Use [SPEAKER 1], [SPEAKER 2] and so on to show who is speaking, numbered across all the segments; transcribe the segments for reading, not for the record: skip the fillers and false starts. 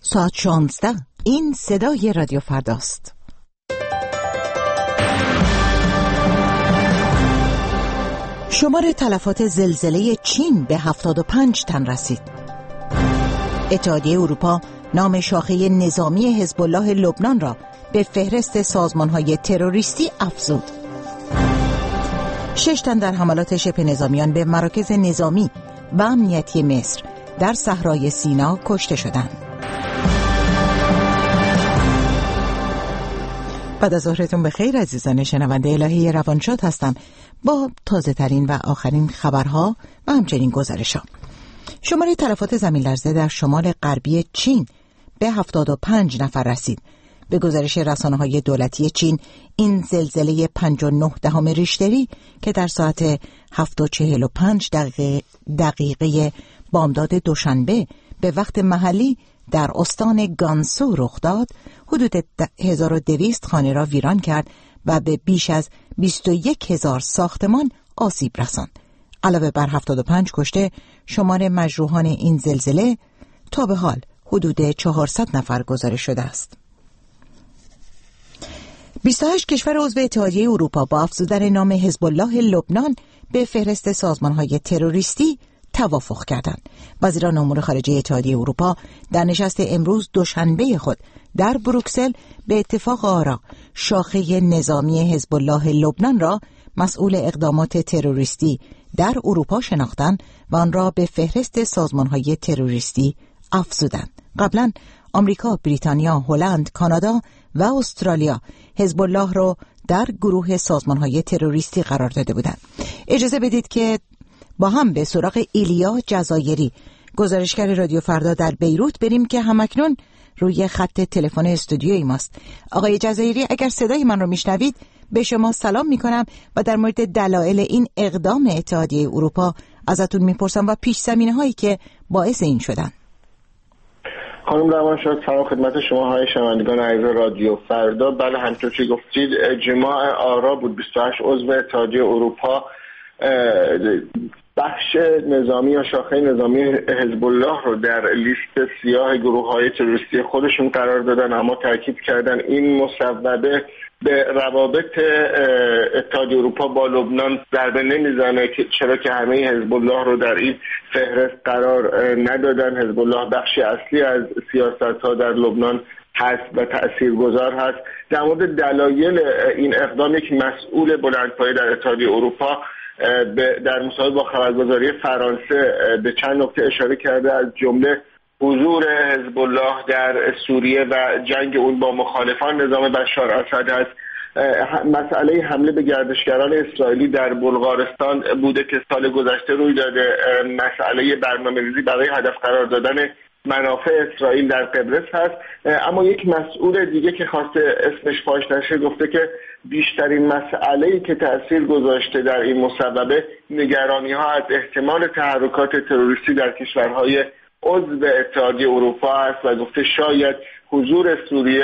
[SPEAKER 1] ساعت 16. این صدای رادیو فرداست. شمار تلفات زلزله چین به 75 تن رسید. اتحادیه اروپا نام شاخه نظامی حزب الله لبنان را به فهرست سازمان‌های تروریستی افزود. 6 تن در حملات شبه نظامیان به مراکز نظامی و امنیتی مصر در صحرای سینا کشته شدند. بعد از ظهرتون بخیر عزیزان شنونده. الهی روانشاد هستم با تازه ترین و آخرین خبرها و همچنین گزارش‌ها. شمار تلفات زمین لرزه در شمال غربی چین به 75 نفر رسید. به گزارش رسانه‌های دولتی چین، این زلزله 5.9 ریشتری که در ساعت 7:45 دقیقه بامداد دوشنبه به وقت محلی در استان گانسو رخ داد، حدود 1200 خانه را ویران کرد و به بیش از 21,000 ساختمان آسیب رساند. علاوه بر 75 کشته، شمار مجروحان این زلزله تا به حال حدود 400 نفر گزارش شده است. 28 کشور عضو اتحادیه اروپا با افزودن نام حزب الله لبنان به فهرست سازمان‌های تروریستی توافق کردند. وزیران امور خارجه اتحادیه اروپا در نشست امروز دوشنبه خود در بروکسل به اتفاق آرا شاخه نظامی حزب الله لبنان را مسئول اقدامات تروریستی در اروپا شناختند و آن را به فهرست سازمان‌های تروریستی افزودند. قبلا آمریکا، بریتانیا، هلند، کانادا و استرالیا حزب الله را در گروه سازمان‌های تروریستی قرار داده بودند. اجازه بدید که با هم به سراغ ایلیا جزایری، گزارشگر رادیو فردا در بیروت بریم که همکنون روی خط تلفن استودیوی ماست. آقای جزایری، اگر صدای من رو میشنوید به شما سلام میکنم و در مورد دلایل این اقدام اتحادیه اروپا ازتون میپرسم و پیش زمینه هایی که باعث این شدن.
[SPEAKER 2] خانم روانشاد، سلام خدمت شما های شنوندگان عزیز رادیو فردا. بله، همونطور که گفتید اجماع آرا بود. 28 عضو اتحادیه اروپا بخش نظامی یا شاخه نظامی حزب الله رو در لیست سیاه گروه‌های تروریستی خودشون قرار دادن، اما تاکید کردن این مصوبه به روابط اتحادیه اروپا با لبنان ضربه نمیزنه، چرا که همه حزب الله رو در این فهرست قرار ندادن. حزب الله بخشی اصلی از سیاست‌ها در لبنان هست و تاثیرگذار هست. در مورد دلایل این اقدام، یک مسئول بلندپایه در اتحادیه اروپا در مصاحبه با خبرگزاری فرانسه به چند نکته اشاره کرده، از جمله حضور حزب الله در سوریه و جنگ اون با مخالفان نظام بشار اسد است. مسئله حمله به گردشگران اسرائیلی در بلغارستان بوده که سال گذشته روی داده. مسئله برنامه‌ریزی برای هدف قرار دادن منافع اسرائیل در قبرس هست. اما یک مسئول دیگه که خواسته اسمش فاش نشه گفته که بیشترین مسئله‌ای که تأثیر گذاشته در این مصوبه نگرانی‌ها از احتمال تحرکات تروریستی در کشورهای عضو اتحادیه اروپا است و گفته شاید حضور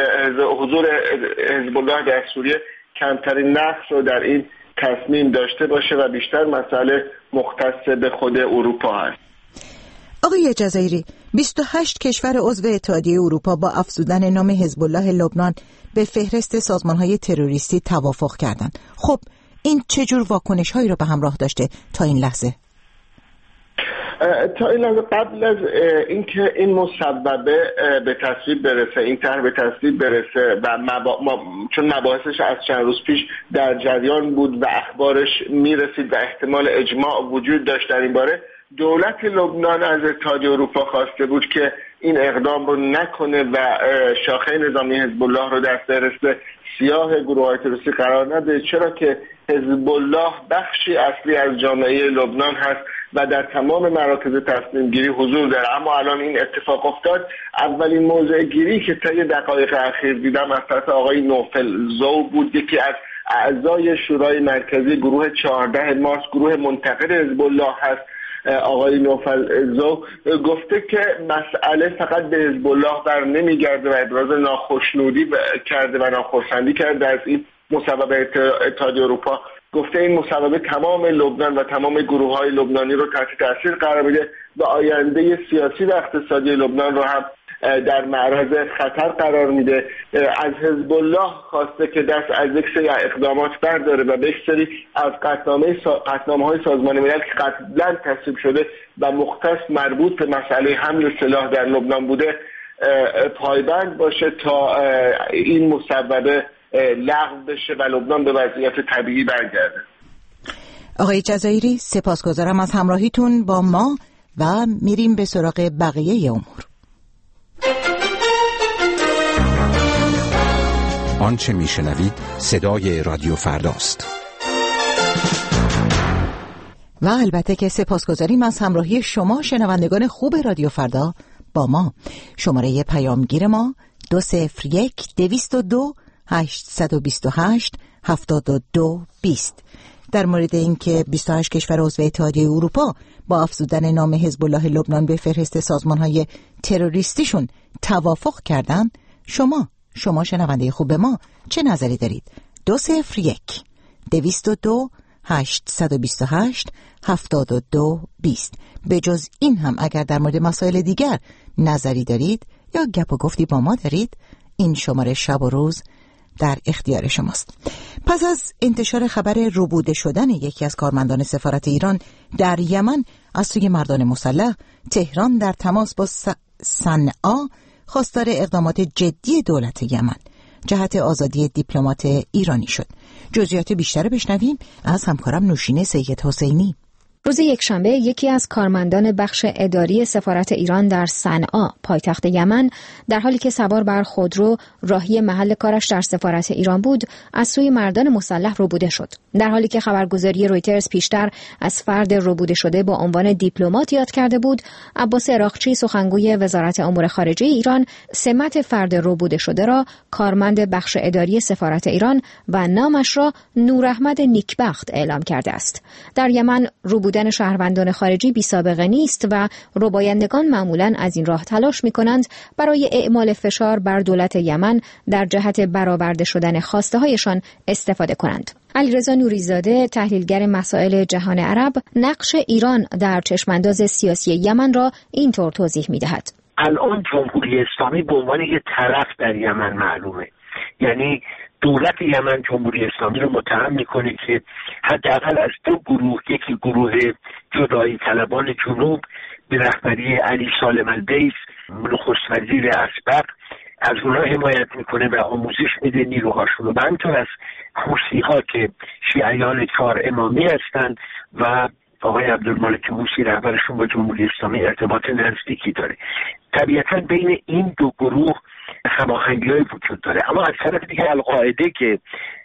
[SPEAKER 2] حزب الله در سوریه کمترین نقش رو در این تصمیم داشته باشه و بیشتر مسئله مختص به خود اروپا است.
[SPEAKER 1] آقای جزایری، 28 کشور عضو اتحادیه اروپا با افزودن نام حزب الله لبنان به فهرست سازمان‌های تروریستی توافق کردند. خب این چه جور واکنش‌هایی رو به همراه داشته تا این لحظه؟
[SPEAKER 2] تا این لحظه قبل از اینکه این مصوبه به تصویب برسه، این طرح به تصویب برسه و چون مباحثش از چند روز پیش در جریان بود و اخبارش میرسید و احتمال اجماع وجود داشت در این باره، دولت لبنان از اتحادیه اروپا خواسته بود که این اقدام رو نکنه و شاخه نظامی حزب الله رو در فهرست سیاه گروه‌های تروریستی قرار نده، چرا که حزب الله بخشی اصلی از جامعه لبنان هست و در تمام مراکز تصمیم گیری حضور داره. اما الان این اتفاق افتاد. اولین موضع گیری که طی دقایق اخیر دیدم از طرف آقای نوفل زو بود، یکی از اعضای شورای مرکزی گروه 14 مارس، گروه منتقد حزب الله هست. آقای نوفل زو گفته که مسئله فقط به حزب الله بر نمیگرده و ابراز ناخشنودی کرده و ناخرسندی کرده از این مصوبه اتحادیه اروپا. گفته این مصوبه تمام لبنان و تمام گروه‌های لبنانی رو تحت تاثیر قرار میده و آینده سیاسی و اقتصادی لبنان رو هم در معرض خطر قرار میده. از حزب الله خواسته که دست از یک سری اقدامات برداره و به یک سری از قطعنامه‌های سازمان ملل که قبلا تصویب شده و مختص مربوط به مسئله حمل سلاح در لبنان بوده پایبند باشه تا این مصوبه لغو بشه و لبنان به وضعیت طبیعی برگرده.
[SPEAKER 1] آقای جزایری سپاسگزارم از همراهیتون با ما و میریم به سراغ بقیه امور.
[SPEAKER 3] آنچه میشنوید صدای رادیو فرداست.
[SPEAKER 1] و البته که سپاسگزاریم از همراهی شما شنوندگان خوب رادیو فردا با ما. شماره پیامگیر ما 201-222-828-7220. در مورد اینکه 28 کشور عضو اتحادیه اروپا با افزودن نام حزب الله لبنان به فهرست سازمان‌های تروریستیشون توافق کردن، شما شنونده خوب ما چه نظری دارید؟ 201-222-828-7220. به جز این هم اگر در مورد مسائل دیگر نظری دارید یا گپ و گفتی با ما دارید، این شماره شب و روز در اختیار شماست. پس از انتشار خبر ربوده شدن یکی از کارمندان سفارت ایران در یمن از سوی مردان مسلح، تهران در تماس با صنعا خواستار اقدامات جدی دولت یمن جهت آزادی دیپلمات ایرانی شد. جزئیات بیشتر بشنویم از همکارم نوشین سید حسینی.
[SPEAKER 4] روز یکشنبه یکی از کارمندان بخش اداری سفارت ایران در صنعا پایتخت یمن در حالی که سوار بر خودرو راهی محل کارش در سفارت ایران بود از سوی مردان مسلح ربوده شد. در حالی که خبرگزاری رویترز پیشتر از فرد ربوده شده با عنوان دیپلمات یاد کرده بود، عباس عراقچی سخنگوی وزارت امور خارجه ایران سمت فرد ربوده شده را کارمند بخش اداری سفارت ایران و نامش را نوراحمد نیکبخت اعلام کرده است. در یمن بودن شهروندان خارجی بی سابقه نیست و ربایندگان معمولاً از این راه تلاش می‌کنند برای اعمال فشار بر دولت یمن در جهت برآورده شدن خواسته‌هایشان استفاده کنند. علیرضا نوریزاده، تحلیلگر مسائل جهان عرب، نقش ایران در چشمانداز سیاسی یمن را اینطور توضیح می‌دهد.
[SPEAKER 5] الان جمهوری اسلامی به عنوان یک طرف در یمن معلومه، یعنی دولت یمن جمهوری اسلامی رو متهم میکنه که حداقل از دو گروه، یکی گروه جدایی طلبان جنوب به رهبری علی سالم الدیس نخست وزیر اسبق، از اونها حمایت میکنه و آموزش میده نیروهاشون و همینطور از حوثی ها که شیعیان 4 امامی هستند و آقای عبدالمالک حوثی رهبرشون با جمهوری اسلامی ارتباط نزدیکی داره. طبیعتا بین این دو گروه هماهنگی‌های وجود داره، اما از طرف دیگه القاعده که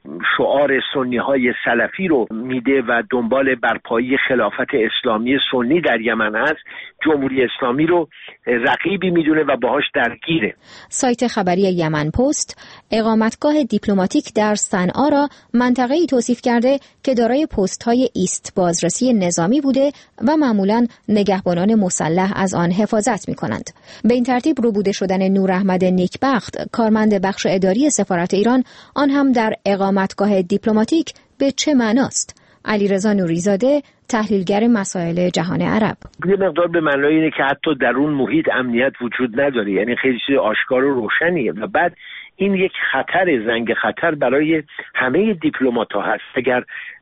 [SPEAKER 5] شعار سنی های سلفی رو میده و دنبال برپایی خلافت اسلامی سنی در یمن است، جمهوری اسلامی رو رقیبی میدونه و باهاش درگیره.
[SPEAKER 4] سایت خبری یمن پست اقامتگاه دیپلماتیک در صنعا را منطقه‌ای توصیف کرده که دارای پست‌های ایست بازرسی نظامی بوده و معمولاً نگهبانان مسلح از آن حفاظت می‌کنند. به این ترتیب ربوده شدن نوراحمد نیکبخت، کارمند بخش اداری سفارت ایران، آن هم در اقامتگاه دیپلماتیک، به چه معناست؟ علیرضا نوریزاده، تحلیلگر مسائل جهان عرب:
[SPEAKER 5] یه مقدار به معنای اینه که حتی در اون محیط امنیت وجود نداره، یعنی خیلی چیز آشکار و روشنیه و بعد این یک خطر، زنگ خطر برای همه دیپلمات‌ها هست. اگر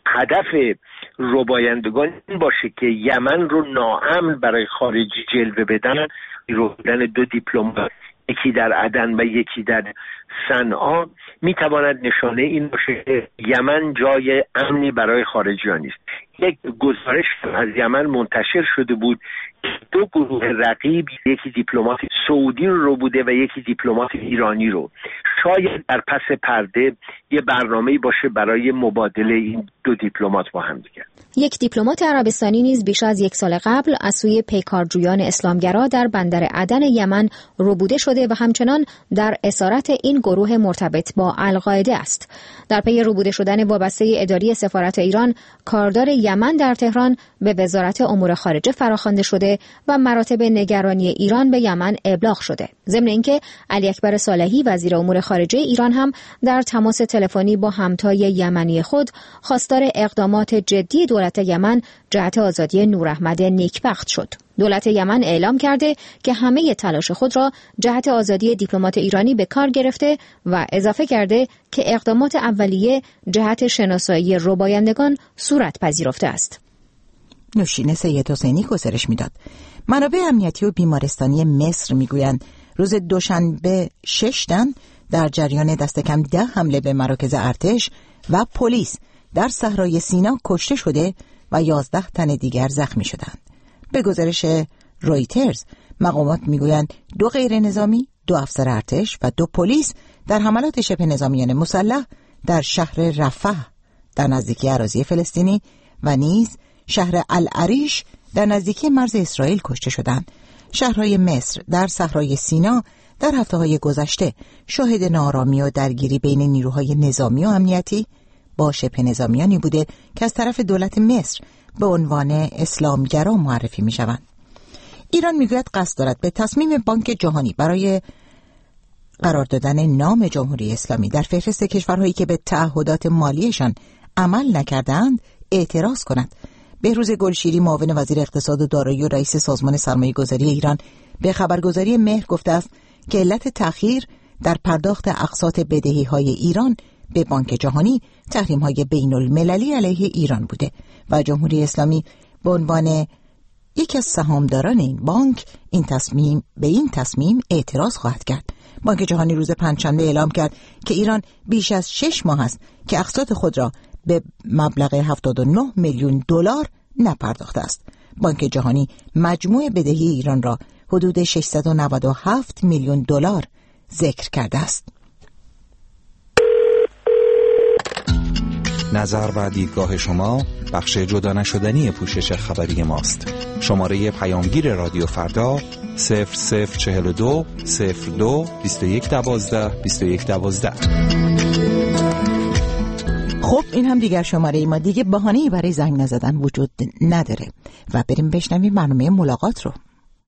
[SPEAKER 5] هدف ربایندگان این باشه که یمن رو ناامن برای خارجی جلوه بدن، ربودن دو دیپلمات، یکی در عدن و یکی در صنعا، میتواند نشانه این باشه که یمن جای امنی برای خارجیان نیست. یک گزارش از یمن منتشر شده بود که دو گروه رقیب، یکی دیپلمات سعودی رو بوده و یکی دیپلمات ایرانی رو، شاید در پس پرده یه برنامه‌ای باشه برای مبادله این دو دیپلمات با هم دیگه.
[SPEAKER 4] یک دیپلمات عربستانی نیز بیش از 1 سال قبل از سوی پیکارجویان اسلامگرا در بندر عدن یمن ربوده شده و همچنان در اسارت این گروه مرتبط با القاعده است. در پی ربوده شدن وابسته اداری سفارت ایران، کاردار یمن در تهران به وزارت امور خارجه فراخوانده شده شده و مراتب نگرانی ایران به یمن ابلاغ شده. ضمن اینکه علی اکبر صالحی وزیر امور خارجه ایران هم در تماس تلفنی با همتای یمنی خود خواستار اقدامات جدی دولت یمن جهت آزادی نوراحمد نیکبخت شد. دولت یمن اعلام کرده که همه تلاش خود را جهت آزادی دیپلمات ایرانی به کار گرفته و اضافه کرده که اقدامات اولیه جهت شناسایی ربایندگان صورت پذیرفته است.
[SPEAKER 1] نوشین سید حسینی گزارش میداد. منابع امنیتی و بیمارستانی مصر میگویند روز دوشنبه 6 تن در جریان دست کم 10 حمله به مراکز ارتش و پلیس در صحرای سینا کشته شده و 11 تن دیگر زخمی شدند. به گزارش رویترز مقامات میگویند 2 غیر نظامی، 2 افسر ارتش و 2 پلیس در حملات شبه نظامیان مسلح در شهر رفح در نزدیکی اراضی فلسطینی و نیز شهر العریش در نزدیکی مرز اسرائیل کشته شدند. شهرهای مصر در صحرای سینا در هفته‌های گذشته شاهد ناآرامی و درگیری بین نیروهای نظامی و امنیتی با شبه نظامیانی بوده که از طرف دولت مصر به عنوان اسلامگرا معرفی می‌شوند. ایران میگوید قصد دارد به تصمیم بانک جهانی برای قرار دادن نام جمهوری اسلامی در فهرست کشورهایی که به تعهدات مالیشان عمل نکردند اعتراض کند. بهروز گلشیری معاون وزیر اقتصاد و دارایی و رئیس سازمان سرمایه‌گذاری ایران به خبرگزاری مهر گفته است که علت تأخیر در پرداخت اقساط بدهی‌های ایران به بانک جهانی تحریم‌های بین‌المللی علیه ایران بوده و جمهوری اسلامی به عنوان یکی از سهامداران این بانک به این تصمیم اعتراض خواهد کرد. بانک جهانی روز پنجشنبه اعلام کرد که ایران بیش از 6 ماه است که اقساط خود را به مبلغ 79 میلیون دلار نپرداخته است. بانک جهانی مجموع بدهی ایران را حدود 697 میلیون دلار ذکر کرده است.
[SPEAKER 3] نظر و دیدگاه شما بخش جدا نشدنی پوشش خبری ماست. شماره پیامگیر رادیو فردا 0042 02 2112 2112.
[SPEAKER 1] خب این هم دیگر شماره ما، دیگه بهانه‌ای برای زنگ نزدن وجود نداره و بریم بشنویم برنامه ملاقات رو.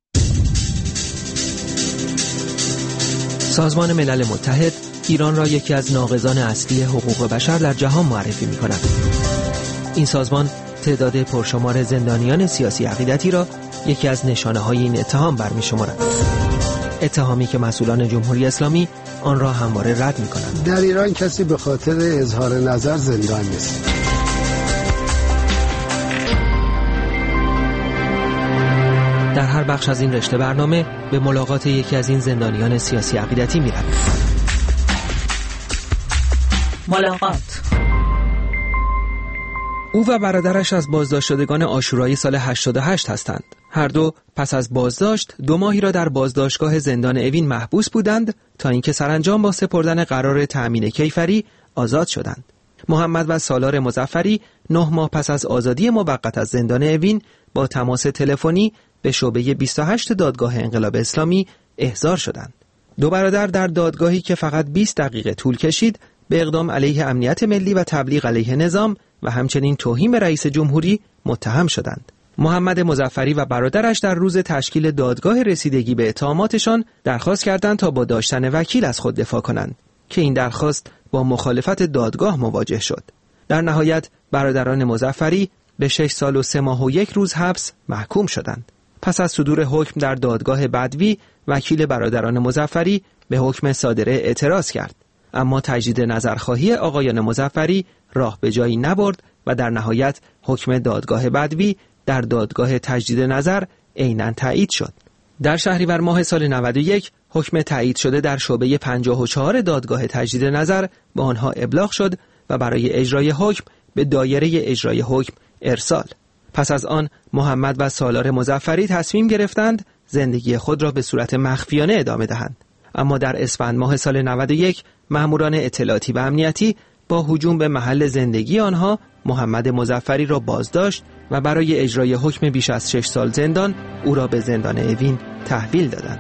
[SPEAKER 6] سازمان ملل متحد ایران را یکی از ناقضان اصلی حقوق بشر در جهان معرفی می‌کند. این سازمان تعداد پرشمار زندانیان سیاسی عقیدتی را یکی از نشانه‌های این اتهام برمی‌شمارد. اتهامی که مسئولان جمهوری اسلامی آن را همواره رد می‌کنند.
[SPEAKER 7] در ایران کسی به خاطر اظهار نظر زندان نیست.
[SPEAKER 6] در هر بخش از این رشته برنامه به ملاقات یکی از این زندانیان سیاسی عقیدتی می‌رویم.
[SPEAKER 1] ملاقات.
[SPEAKER 6] او و برادرش از بازداشت شدگان عاشورایی سال 88 هستند. هر دو پس از بازداشت 2 ماهی را در بازداشتگاه زندان اوین محبوس بودند تا اینکه سرانجام با سپردن قرار تأمین کیفری آزاد شدند. محمد و سالار مظفری 9 ماه پس از آزادی موقت از زندان اوین با تماس تلفنی به شعبه 28 دادگاه انقلاب اسلامی احضار شدند. 2 برادر در دادگاهی که فقط 20 دقیقه طول کشید به اقدام علیه امنیت ملی و تبلیغ علیه نظام و همچنین توهین به رئیس جمهوری متهم شدند. محمد مظفری و برادرش در روز تشکیل دادگاه رسیدگی به اتهاماتشان درخواست کردند تا با داشتن وکیل از خود دفاع کنند که این درخواست با مخالفت دادگاه مواجه شد. در نهایت برادران مظفری به 6 سال و 3 ماه و 1 روز حبس محکوم شدند. پس از صدور حکم در دادگاه بدوی، وکیل برادران مظفری به حکم صادره اعتراض کرد، اما تجدید نظرخواهی آقایان مظفری راه به جایی نبرد و در نهایت حکم دادگاه بدوی در دادگاه تجدید نظر عیناً تایید شد. در شهریور ماه سال 91 حکم تایید شده در شعبه 54 دادگاه تجدید نظر به آنها ابلاغ شد و برای اجرای حکم به دایره اجرای حکم ارسال. پس از آن محمد و سالار مظفری تصمیم گرفتند زندگی خود را به صورت مخفیانه ادامه دهند. اما در اسفند ماه سال 91 ماموران اطلاعاتی و امنیتی با هجوم به محل زندگی آنها محمد مظفری را بازداشت و برای اجرای حکم بیش از 6 سال زندان او را به زندان اوین تحویل دادند.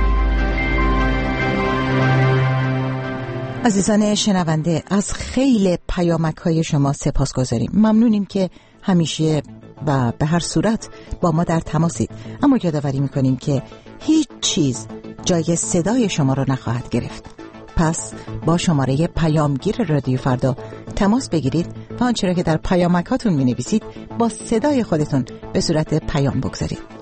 [SPEAKER 1] عزیزان شنونده، از خیلی پیامک‌های شما سپاسگزاریم. ممنونیم که همیشه و به هر صورت با ما در تماسید، اما یادآوری میکنیم که هیچ چیز جای صدای شما را نخواهد گرفت. پس با شماره پیامگیر رادیو فردا تماس بگیرید و آنچه را که در پیامکاتون می نویسید با صدای خودتون به صورت پیام بگذارید.